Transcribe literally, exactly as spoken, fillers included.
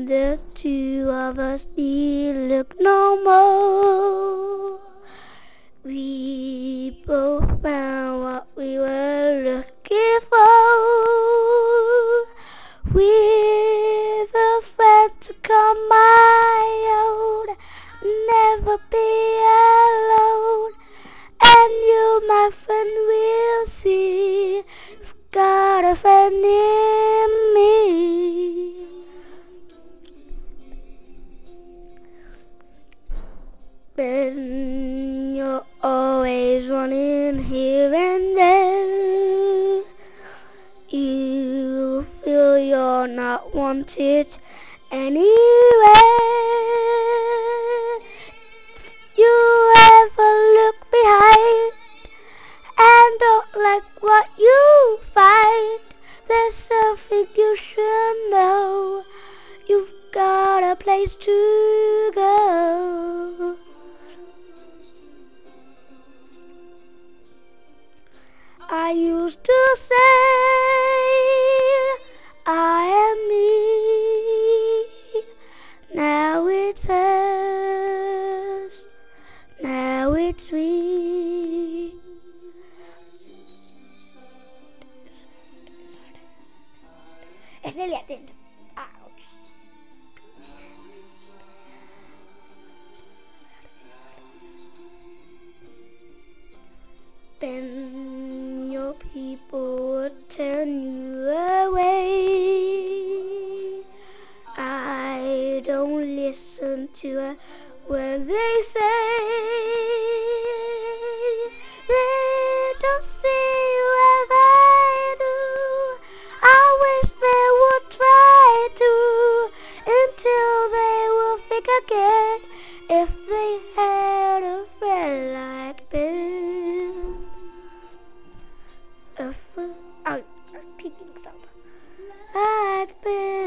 the two of us need look no more. We both found what we were looking for. With a friend to call my own, never be alone. And you, my friend, will see you've got a friend in me. When you're always running here and there, you feel you're not wanted anywhere. You ever look behind and don't like what you find? There's something you should know. You've got a place to go. I used to say I am me. Now it's us. Now it's we. Es nearly at the end. Ouch. Then your people would turn you away. I don't listen to a word they say. They don't see you as I do. I wish they would try to, until they will think again if they had a friend like Ben. A friend, oh, I'm kicking stuff. Like Ben.